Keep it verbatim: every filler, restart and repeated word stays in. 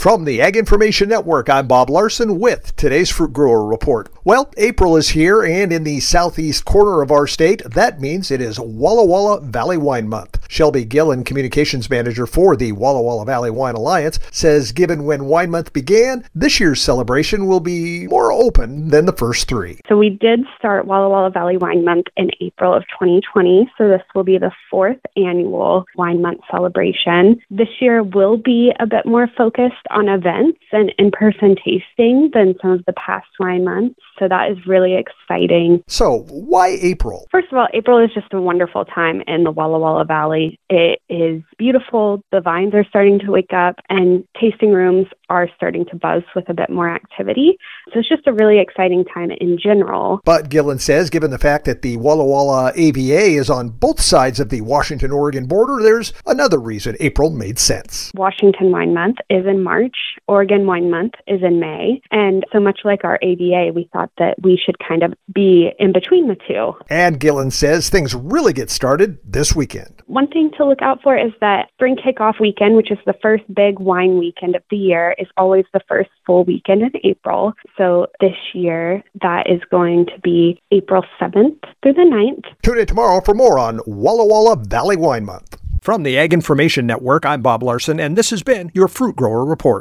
From the Ag Information Network, I'm Bob Larson with today's Fruit Grower Report. Well, April is here, and in the southeast corner of our state, that means it is Walla Walla Valley Wine Month. Shelby Gillen, Communications Manager for the Walla Walla Valley Wine Alliance, says given when Wine Month began, this year's celebration will be more open than the first three. So we did start Walla Walla Valley Wine Month in April of twenty twenty, so this will be the fourth annual Wine Month celebration. This year will be a bit more focused on events and in-person tasting than some of the past wine months, so that is really exciting. So why April? First of all, April is just a wonderful time in the Walla Walla Valley. It is beautiful, the vines are starting to wake up, and tasting rooms are starting to buzz with a bit more activity. So it's just a really exciting time in general. But Gillen says, given the fact that the Walla Walla A V A is on both sides of the Washington-Oregon border, there's another reason April made sense. Washington Wine Month is in March. Oregon Wine Month is in May. And so much like our A V A, we thought that we should kind of be in between the two. And Gillen says things really get started this weekend. One thing to look out for is that Spring Kickoff Weekend, which is the first big wine weekend of the year, is always the first full weekend in April. So this year, that is going to be April seventh through the ninth. Tune in tomorrow for more on Walla Walla Valley Wine Month. From the Ag Information Network, I'm Bob Larson, and this has been your Fruit Grower Report.